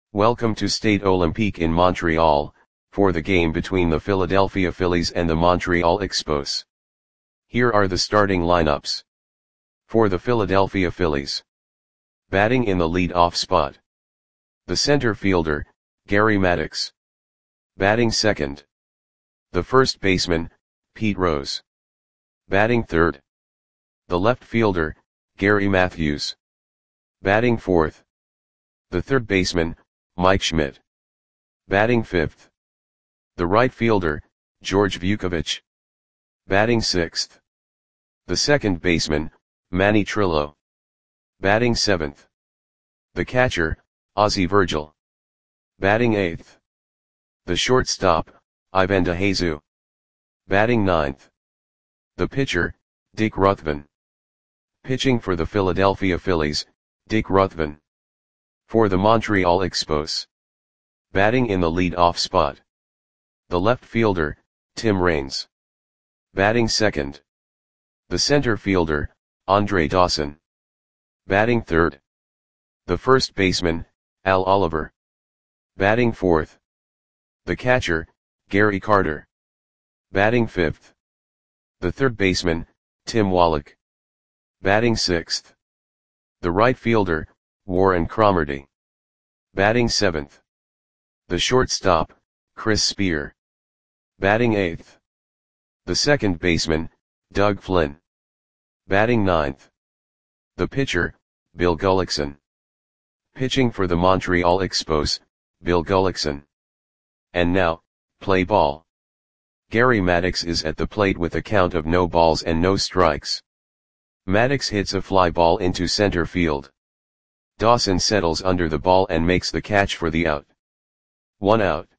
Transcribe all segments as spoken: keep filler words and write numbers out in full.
Welcome to Stade Olympique in Montreal, for the game between the Philadelphia Phillies and the Montreal Expos. Here are the starting lineups. For the Philadelphia Phillies. Batting in the lead-off spot. The center fielder, Gary Maddox. Batting second. The first baseman, Pete Rose. Batting third. The left fielder, Gary Matthews. Batting fourth. The third baseman, Mike Schmidt. Batting fifth. The right fielder, George Vukovich. Batting sixth. The second baseman, Manny Trillo. Batting seventh. The catcher, Ozzie Virgil. Batting eighth. The shortstop, Ivan DeJesus. Batting ninth. The pitcher, Dick Ruthven. Pitching for the Philadelphia Phillies, Dick Ruthven. For the Montreal Expos. Batting in the lead-off spot. The left fielder, Tim Raines. Batting second. The center fielder, Andre Dawson. Batting third. The first baseman, Al Oliver. Batting fourth. The catcher, Gary Carter. Batting fifth. The third baseman, Tim Wallach. Batting sixth. The right fielder, Warren Cromartie. Batting seventh. The shortstop, Chris Spear. Batting eighth. The second baseman, Doug Flynn. Batting ninth. The pitcher, Bill Gullickson. Pitching for the Montreal Expos, Bill Gullickson. And now, play ball. Gary Maddox is at the plate with a count of no balls and no strikes. Maddox hits a fly ball into center field. Dawson settles under the ball and makes the catch for the out. One out.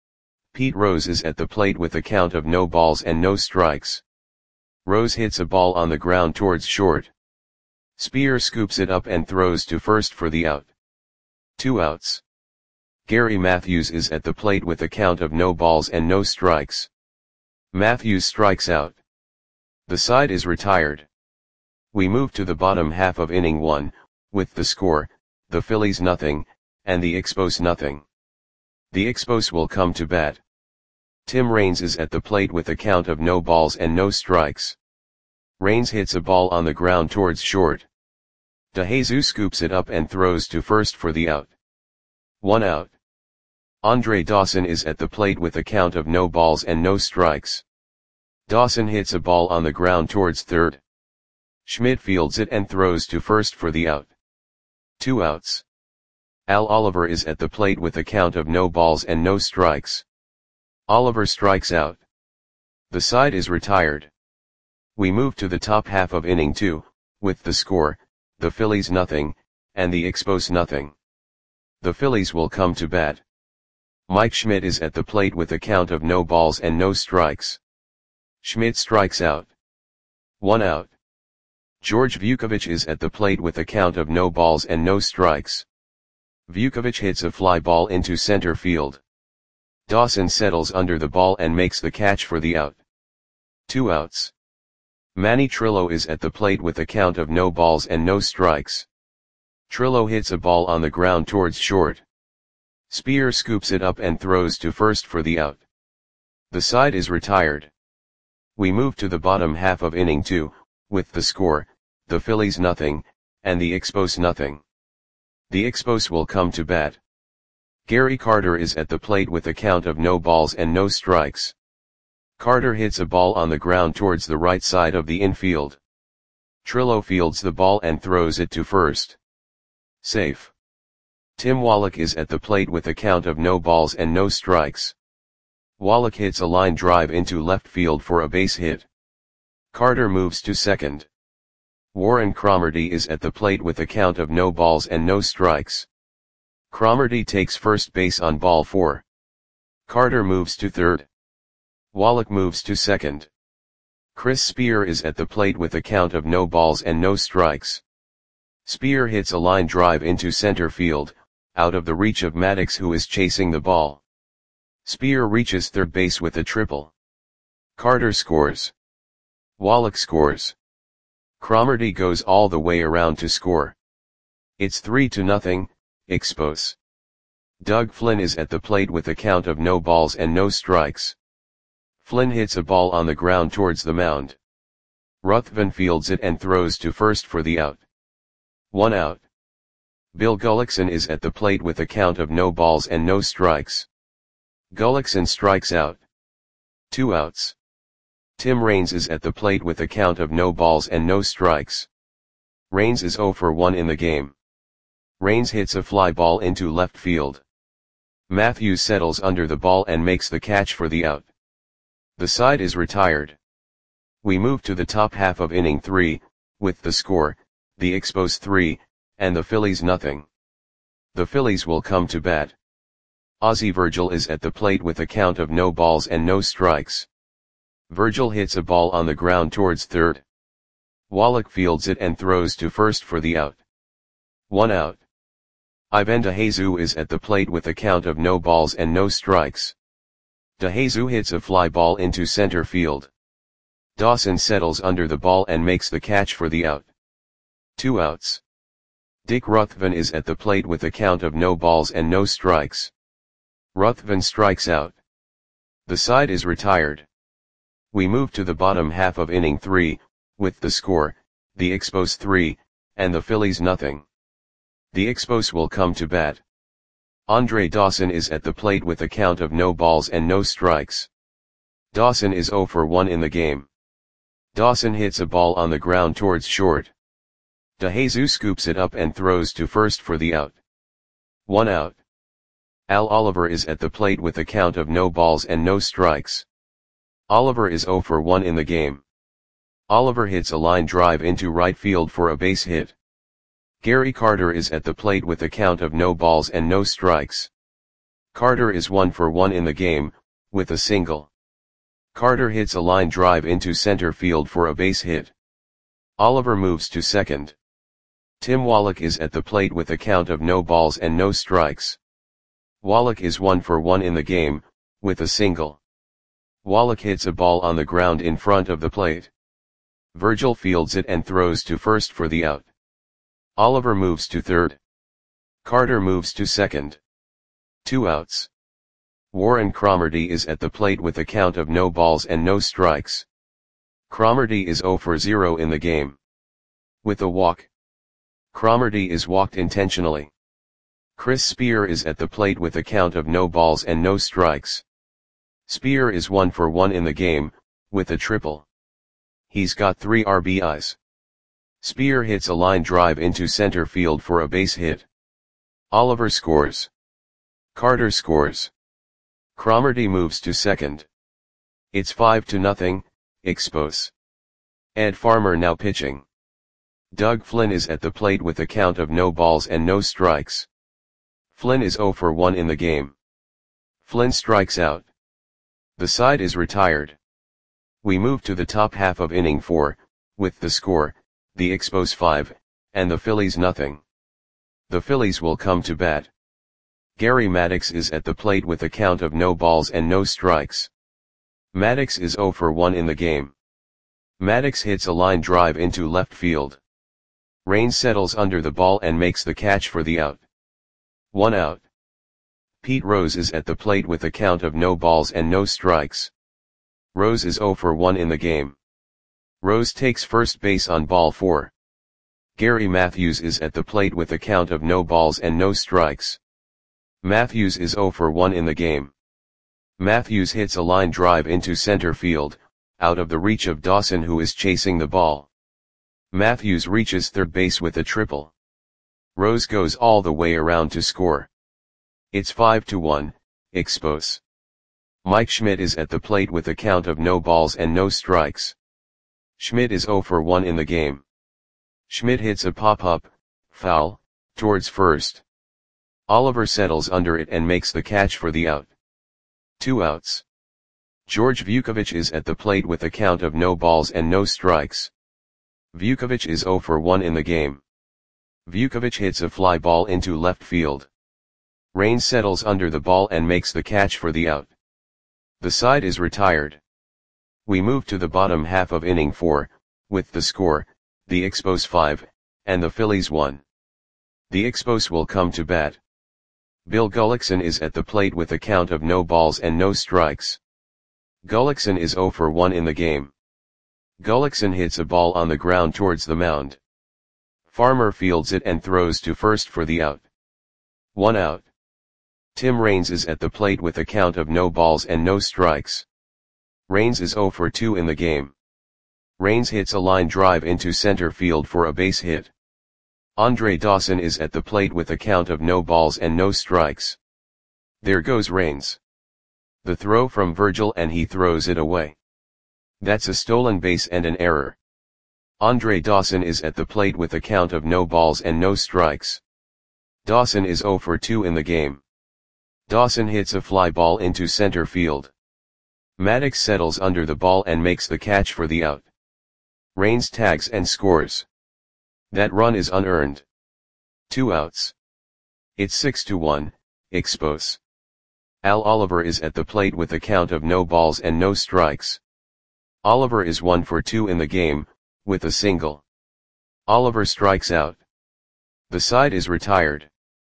Pete Rose is at the plate with a count of no balls and no strikes. Rose hits a ball on the ground towards short. Spear scoops it up and throws to first for the out. Two outs. Gary Matthews is at the plate with a count of no balls and no strikes. Matthews strikes out. The side is retired. We move to the bottom half of inning one, with the score, the Phillies nothing, and the Expos nothing. The Expos will come to bat. Tim Raines is at the plate with a count of no balls and no strikes. Raines hits a ball on the ground towards short. DeJesus scoops it up and throws to first for the out. One out. Andre Dawson is at the plate with a count of no balls and no strikes. Dawson hits a ball on the ground towards third. Schmidt fields it and throws to first for the out. Two outs. Al Oliver is at the plate with a count of no balls and no strikes. Oliver strikes out. The side is retired. We move to the top half of inning two, with the score, the Phillies nothing, and the Expos nothing. The Phillies will come to bat. Mike Schmidt is at the plate with a count of no balls and no strikes. Schmidt strikes out. One out. George Vukovich is at the plate with a count of no balls and no strikes. Vukovich hits a fly ball into center field. Dawson settles under the ball and makes the catch for the out. Two outs. Manny Trillo is at the plate with a count of no balls and no strikes. Trillo hits a ball on the ground towards short. Spear scoops it up and throws to first for the out. The side is retired. We move to the bottom half of inning two, with the score, the Phillies nothing, and the Expos nothing. The Expos will come to bat. Gary Carter is at the plate with a count of no balls and no strikes. Carter hits a ball on the ground towards the right side of the infield. Trillo fields the ball and throws it to first. Safe. Tim Wallach is at the plate with a count of no balls and no strikes. Wallach hits a line drive into left field for a base hit. Carter moves to second. Warren Cromartie is at the plate with a count of no balls and no strikes. Cromartie takes first base on ball four. Carter moves to third. Wallach moves to second. Chris Spear is at the plate with a count of no balls and no strikes. Spear hits a line drive into center field, out of the reach of Maddox, who is chasing the ball. Spear reaches third base with a triple. Carter scores. Wallach scores. Cromartie goes all the way around to score. It's three to nothing, Expos. Doug Flynn is at the plate with a count of no balls and no strikes. Flynn hits a ball on the ground towards the mound. Ruthven fields it and throws to first for the out. One out. Bill Gullickson is at the plate with a count of no balls and no strikes. Gullickson strikes out. Two outs. Tim Raines is at the plate with a count of no balls and no strikes. Raines is oh for one in the game. Raines hits a fly ball into left field. Matthews settles under the ball and makes the catch for the out. The side is retired. We move to the top half of inning three, with the score, the Expos three, and the Phillies nothing. The Phillies will come to bat. Ozzie Virgil is at the plate with a count of no balls and no strikes. Virgil hits a ball on the ground towards third. Wallach fields it and throws to first for the out. One out. Ivan DeJesus is at the plate with a count of no balls and no strikes. DeJesus hits a fly ball into center field. Dawson settles under the ball and makes the catch for the out. Two outs. Dick Ruthven is at the plate with a count of no balls and no strikes. Ruthven strikes out. The side is retired. We move to the bottom half of inning three, with the score, the Expos three, and the Phillies nothing. The Expos will come to bat. Andre Dawson is at the plate with a count of no balls and no strikes. Dawson is oh for one in the game. Dawson hits a ball on the ground towards short. DeJesus scoops it up and throws to first for the out. One out. Al Oliver is at the plate with a count of no balls and no strikes. Oliver is oh for one in the game. Oliver hits a line drive into right field for a base hit. Gary Carter is at the plate with a count of no balls and no strikes. Carter is one for one in the game, with a single. Carter hits a line drive into center field for a base hit. Oliver moves to second. Tim Wallach is at the plate with a count of no balls and no strikes. Wallach is one for one in the game, with a single. Wallach hits a ball on the ground in front of the plate. Virgil fields it and throws to first for the out. Oliver moves to third. Carter moves to second. Two outs. Warren Cromartie is at the plate with a count of no balls and no strikes. Cromartie is oh for zero in the game. With a walk. Cromartie is walked intentionally. Chris Spear is at the plate with a count of no balls and no strikes. Spear is one for one in the game, with a triple. He's got three R B Is. Spear hits a line drive into center field for a base hit. Oliver scores. Carter scores. Cromartie moves to second. It's five to nothing, Expos. Ed Farmer now pitching. Doug Flynn is at the plate with a count of no balls and no strikes. Flynn is oh for one in the game. Flynn strikes out. The side is retired. We move to the top half of inning four, with the score, the Expos five, and the Phillies nothing. The Phillies will come to bat. Gary Maddox is at the plate with a count of no balls and no strikes. Maddox is oh for one in the game. Maddox hits a line drive into left field. Raines settles under the ball and makes the catch for the out. One out. Pete Rose is at the plate with a count of no balls and no strikes. Rose is oh for one in the game. Rose takes first base on ball four. Gary Matthews is at the plate with a count of no balls and no strikes. Matthews is oh for one in the game. Matthews hits a line drive into center field, out of the reach of Dawson who is chasing the ball. Matthews reaches third base with a triple. Rose goes all the way around to score. It's five to one, Expos. Mike Schmidt is at the plate with a count of no balls and no strikes. Schmidt is oh for one in the game. Schmidt hits a pop-up, foul, towards first. Oliver settles under it and makes the catch for the out. Two outs. George Vukovic is at the plate with a count of no balls and no strikes. Vukovic is oh for one in the game. Vukovic hits a fly ball into left field. Raines settles under the ball and makes the catch for the out. The side is retired. We move to the bottom half of inning four, with the score, the Expos five, and the Phillies one. The Expos will come to bat. Bill Gullickson is at the plate with a count of no balls and no strikes. Gullickson is zero for one in the game. Gullickson hits a ball on the ground towards the mound. Farmer fields it and throws to first for the out. One out. Tim Raines is at the plate with a count of no balls and no strikes. Raines is zero for two in the game. Raines hits a line drive into center field for a base hit. Andre Dawson is at the plate with a count of no balls and no strikes. There goes Raines. The throw from Virgil and he throws it away. That's a stolen base and an error. Andre Dawson is at the plate with a count of no balls and no strikes. Dawson is zero for two in the game. Dawson hits a fly ball into center field. Maddox settles under the ball and makes the catch for the out. Raines tags and scores. That run is unearned. Two outs. It's six to one, Expos. Al Oliver is at the plate with a count of no balls and no strikes. Oliver is one for two in the game, with a single. Oliver strikes out. The side is retired.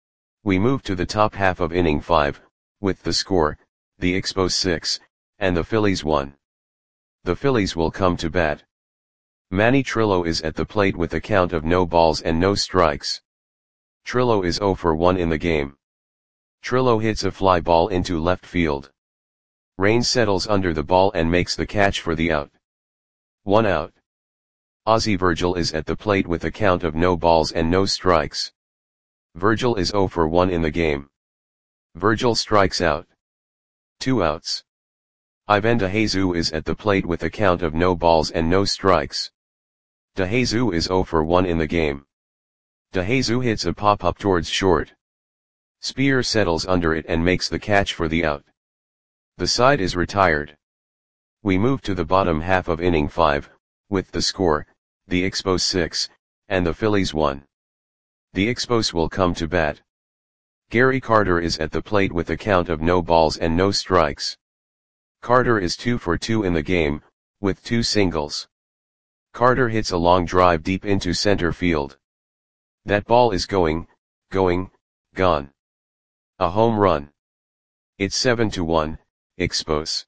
We move to the top half of inning five, with the score, the Expos six, and the Phillies one. The Phillies will come to bat. Manny Trillo is at the plate with a count of no balls and no strikes. Trillo is zero for one in the game. Trillo hits a fly ball into left field. Raines settles under the ball and makes the catch for the out. One out. Ozzie Virgil is at the plate with a count of no balls and no strikes. Virgil is zero for one in the game. Virgil strikes out. Two outs. Ivan DeJesus is at the plate with a count of no balls and no strikes. DeJesus is zero for one in the game. DeJesus hits a pop-up towards short. Spear settles under it and makes the catch for the out. The side is retired. We move to the bottom half of inning five, with the score, the Expos six, and the Phillies one. The Expos will come to bat. Gary Carter is at the plate with a count of no balls and no strikes. Carter is two for two in the game, with two singles. Carter hits a long drive deep into center field. That ball is going, going, gone. A home run. It's seven to one, Expos.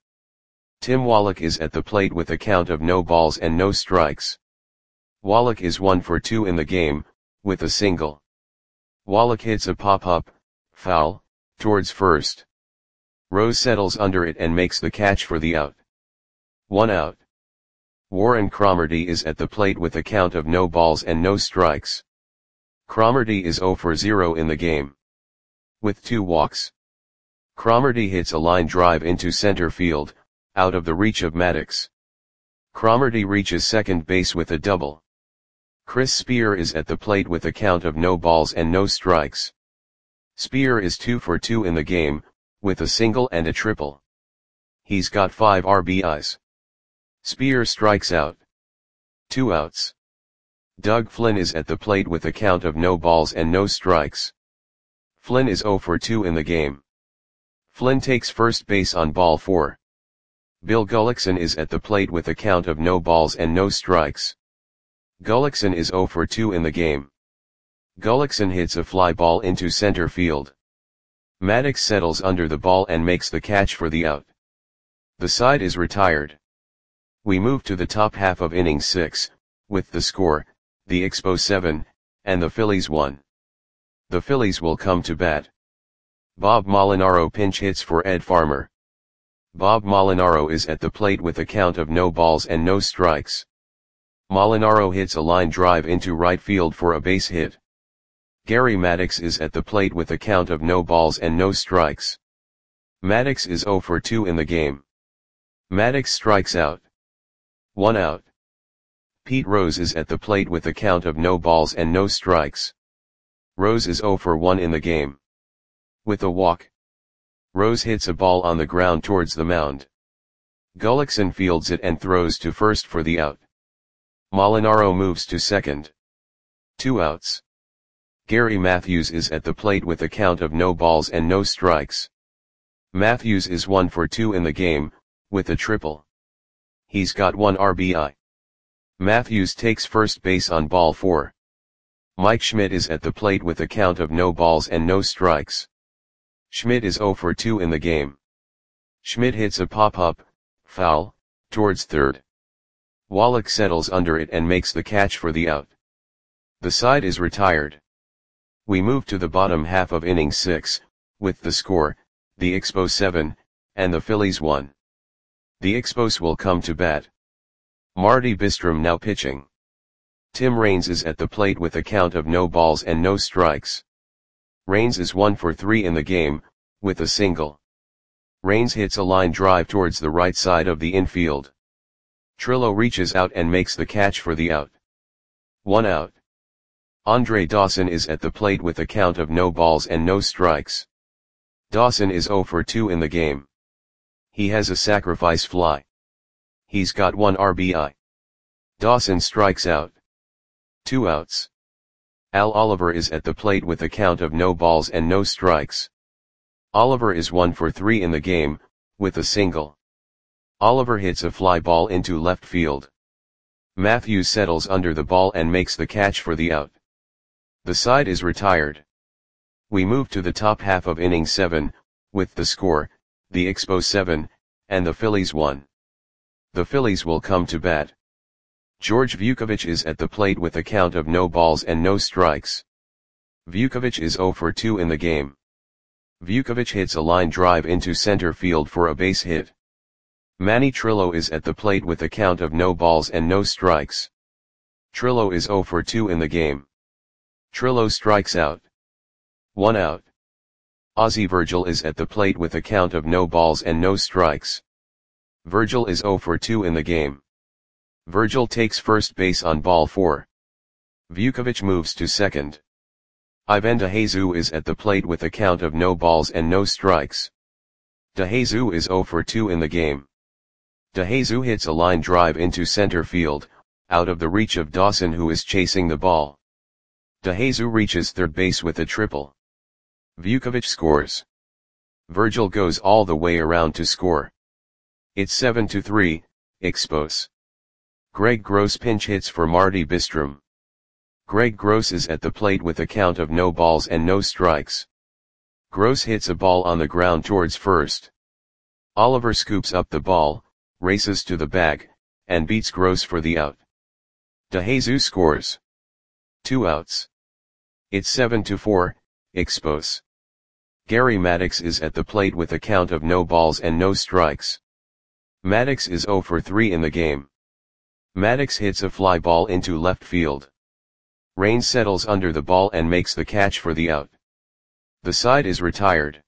Tim Wallach is at the plate with a count of no balls and no strikes. Wallach is one for two in the game, with a single. Wallach hits a pop-up, foul, towards first. Rose settles under it and makes the catch for the out. One out. Warren Cromartie is at the plate with a count of no balls and no strikes. Cromartie is zero for zero in the game. With two walks. Cromartie hits a line drive into center field, out of the reach of Maddox. Cromartie reaches second base with a double. Chris Spear is at the plate with a count of no balls and no strikes. Spear is two for two in the game, with a single and a triple. He's got five R B Is. Spear strikes out. Two outs. Doug Flynn is at the plate with a count of no balls and no strikes. Flynn is zero for two in the game. Flynn takes first base on ball four. Bill Gullickson is at the plate with a count of no balls and no strikes. Gullickson is zero for two in the game. Gullickson hits a fly ball into center field. Maddox settles under the ball and makes the catch for the out. The side is retired. We move to the top half of inning six, with the score, the Expos seven, and the Phillies one. The Phillies will come to bat. Bob Molinaro pinch hits for Ed Farmer. Bob Molinaro is at the plate with a count of no balls and no strikes. Molinaro hits a line drive into right field for a base hit. Gary Maddox is at the plate with a count of no balls and no strikes. Maddox is zero for two in the game. Maddox strikes out. One out. Pete Rose is at the plate with a count of no balls and no strikes. Rose is zero for one in the game. With a walk. Rose hits a ball on the ground towards the mound. Gullickson fields it and throws to first for the out. Molinaro moves to second. Two outs. Gary Matthews is at the plate with a count of no balls and no strikes. Matthews is one for two in the game, with a triple. He's got one R B I. Matthews takes first base on ball four. Mike Schmidt is at the plate with a count of no balls and no strikes. Schmidt is zero for two in the game. Schmidt hits a pop-up, foul, towards third. Wallach settles under it and makes the catch for the out. The side is retired. We move to the bottom half of inning six, with the score, the Expos seven, and the Phillies one. The Expos will come to bat. Marty Bistrom now pitching. Tim Raines is at the plate with a count of no balls and no strikes. Raines is one for three in the game, with a single. Raines hits a line drive towards the right side of the infield. Trillo reaches out and makes the catch for the out. One out. Andre Dawson is at the plate with a count of no balls and no strikes. Dawson is zero for two in the game. He has a sacrifice fly. He's got one R B I. Dawson strikes out. Two outs. Al Oliver is at the plate with a count of no balls and no strikes. Oliver is one for three in the game, with a single. Oliver hits a fly ball into left field. Matthews settles under the ball and makes the catch for the out. The side is retired. We move to the top half of inning seven, with the score, the Expos seven, and the Phillies one. The Phillies will come to bat. George Vukovich is at the plate with a count of no balls and no strikes. Vukovich is zero for two in the game. Vukovich hits a line drive into center field for a base hit. Manny Trillo is at the plate with a count of no balls and no strikes. Trillo is zero for two in the game. Trillo strikes out. One out. Ozzie Virgil is at the plate with a count of no balls and no strikes. Virgil is zero for two in the game. Virgil takes first base on ball four. Vukovich moves to second. Ivan DeJesus is at the plate with a count of no balls and no strikes. DeJesus is zero for two in the game. DeJesus hits a line drive into center field, out of the reach of Dawson, who is chasing the ball. DeJesus reaches third base with a triple. Vukovich scores. Virgil goes all the way around to score. It's seven to three, Expos. Greg Gross pinch hits for Marty Bistrom. Greg Gross is at the plate with a count of no balls and no strikes. Gross hits a ball on the ground towards first. Oliver scoops up the ball, races to the bag, and beats Gross for the out. DeJesus scores. Two outs. It's seven to four, Expos. Gary Maddox is at the plate with a count of no balls and no strikes. Maddox is zero for three in the game. Maddox hits a fly ball into left field. Raines settles under the ball and makes the catch for the out. The side is retired.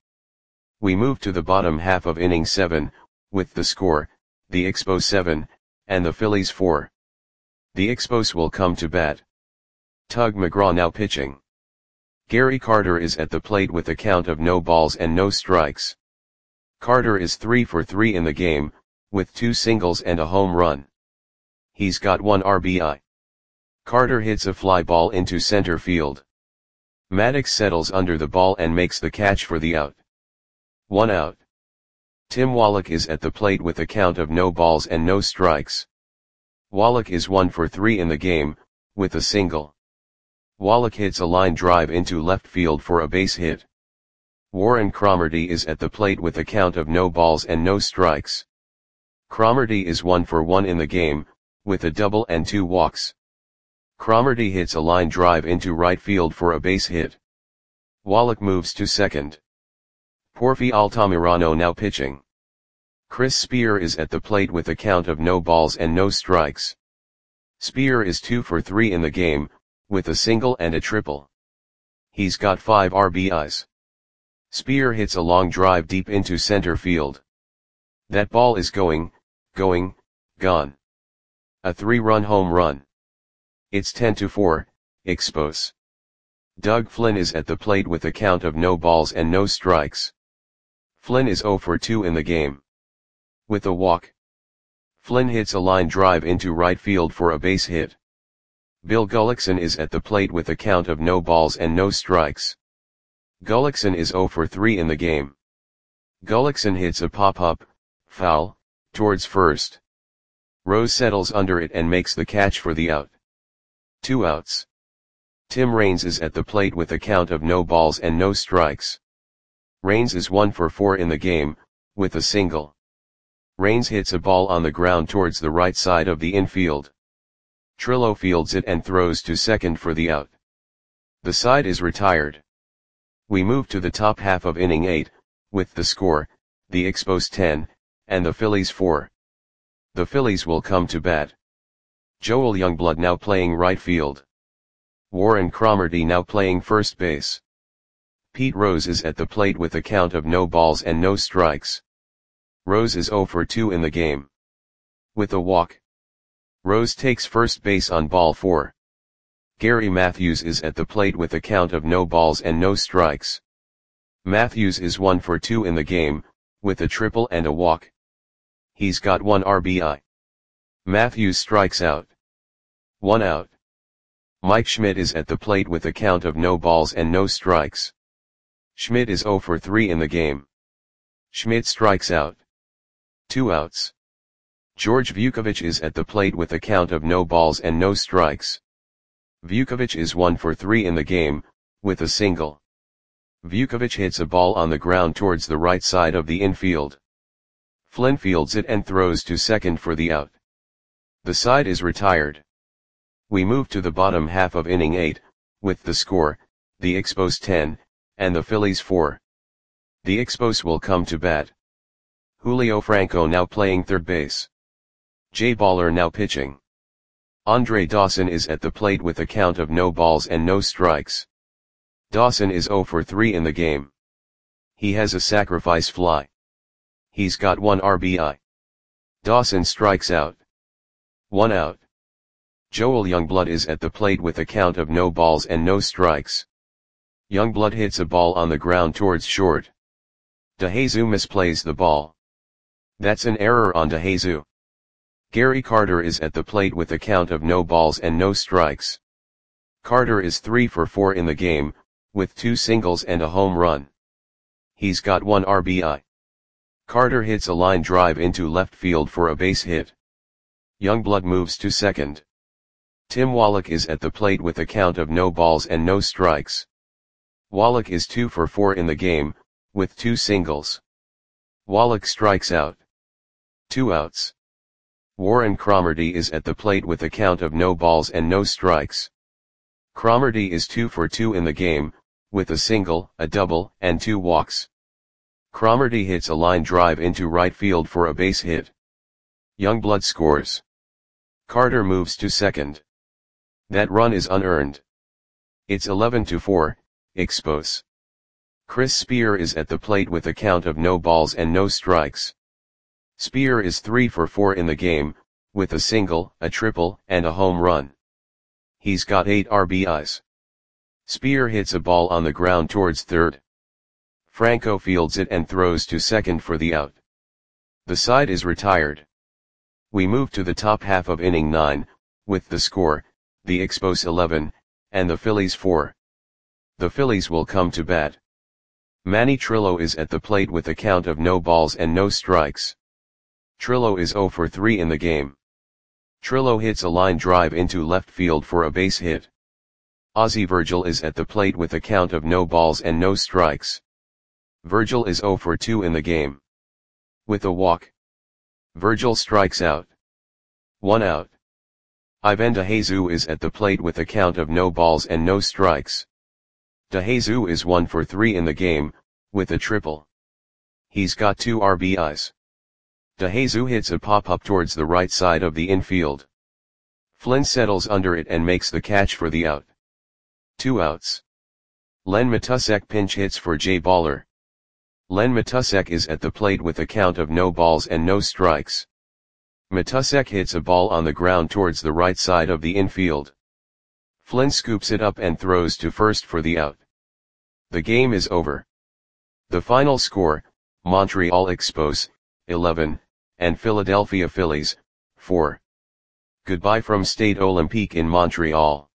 We move to the bottom half of inning seven, with the score, the Expos seven, and the Phillies four. The Expos will come to bat. Tug McGraw now pitching. Gary Carter is at the plate with a count of no balls and no strikes. Carter is three for three in the game, with two singles and a home run. He's got one R B I. Carter hits a fly ball into center field. Maddox settles under the ball and makes the catch for the out. One out. Tim Wallach is at the plate with a count of no balls and no strikes. Wallach is one for three in the game, with a single. Wallach hits a line drive into left field for a base hit. Warren Cromartie is at the plate with a count of no balls and no strikes. Cromartie is one for one in the game, with a double and two walks. Cromartie hits a line drive into right field for a base hit. Wallach moves to second. Porfi Altamirano now pitching. Chris Spear is at the plate with a count of no balls and no strikes. Spear is two for three in the game, with a single and a triple. He's got five R B Is. Spear hits a long drive deep into center field. That ball is going, going, gone. A three-run home run. It's ten to four, Expos. Doug Flynn is at the plate with a count of no balls and no strikes. Flynn is zero for two in the game. With a walk. Flynn hits a line drive into right field for a base hit. Bill Gullickson is at the plate with a count of no balls and no strikes. Gullickson is zero for three in the game. Gullickson hits a pop-up, foul, towards first. Rose settles under it and makes the catch for the out. Two outs. Tim Raines is at the plate with a count of no balls and no strikes. Rains is one for four in the game, with a single. Rains hits a ball on the ground towards the right side of the infield. Trillo fields it and throws to second for the out. The side is retired. We move to the top half of inning eight, with the score, the Expos ten, and the Phillies four. The Phillies will come to bat. Joel Youngblood now playing right field. Warren Cromartie now playing first base. Pete Rose is at the plate with a count of no balls and no strikes. Rose is oh for two in the game. With a walk. Rose takes first base on ball four. Gary Matthews is at the plate with a count of no balls and no strikes. Matthews is one for two in the game, with a triple and a walk. He's got one R B I. Matthews strikes out. One out. Mike Schmidt is at the plate with a count of no balls and no strikes. Schmidt is oh for three in the game. Schmidt strikes out. Two outs. George Vukovic is at the plate with a count of no balls and no strikes. Vukovic is one for three in the game, with a single. Vukovic hits a ball on the ground towards the right side of the infield. Flynn fields it and throws to second for the out. The side is retired. We move to the bottom half of inning eight, with the score, the Expos ten, and the Phillies four. The Expos will come to bat. Julio Franco now playing third base. Jay Baller now pitching. Andre Dawson is at the plate with a count of no balls and no strikes. Dawson is oh for three in the game. He has a sacrifice fly. He's got one R B I. Dawson strikes out. One out. Joel Youngblood is at the plate with a count of no balls and no strikes. Youngblood hits a ball on the ground towards short. DeJesus misplays the ball. That's an error on DeJesus. Gary Carter is at the plate with a count of no balls and no strikes. Carter is three for four in the game, with two singles and a home run. He's got one R B I. Carter hits a line drive into left field for a base hit. Youngblood moves to second. Tim Wallach is at the plate with a count of no balls and no strikes. Wallach is two for four in the game, with two singles. Wallach strikes out. Two outs. Warren Cromartie is at the plate with a count of no balls and no strikes. Cromartie is two for two in the game, with a single, a double, and two walks. Cromartie hits a line drive into right field for a base hit. Youngblood scores. Carter moves to second. That run is unearned. It's eleven to four, Expos. Chris Spear is at the plate with a count of no balls and no strikes. Spear is three for four in the game, with a single, a triple, and a home run. He's got eight R B Is. Spear hits a ball on the ground towards third. Franco fields it and throws to second for the out. The side is retired. We move to the top half of inning nine, with the score, the Expos eleven, and the Phillies four. The Phillies will come to bat. Manny Trillo is at the plate with a count of no balls and no strikes. Trillo is oh for three in the game. Trillo hits a line drive into left field for a base hit. Ozzie Virgil is at the plate with a count of no balls and no strikes. Virgil is oh for two in the game. With a walk. Virgil strikes out. One out. Ivan DeJesus is at the plate with a count of no balls and no strikes. DeJesus is one for three in the game, with a triple. He's got two R B Is. DeJesus hits a pop-up towards the right side of the infield. Flynn settles under it and makes the catch for the out. Two outs. Len Matusek pinch hits for Jay Baller. Len Matusek is at the plate with a count of no balls and no strikes. Matusek hits a ball on the ground towards the right side of the infield. Flynn scoops it up and throws to first for the out. The game is over. The final score, Montreal Expos, eleven, and Philadelphia Phillies, four. Goodbye from Stade Olympique in Montreal.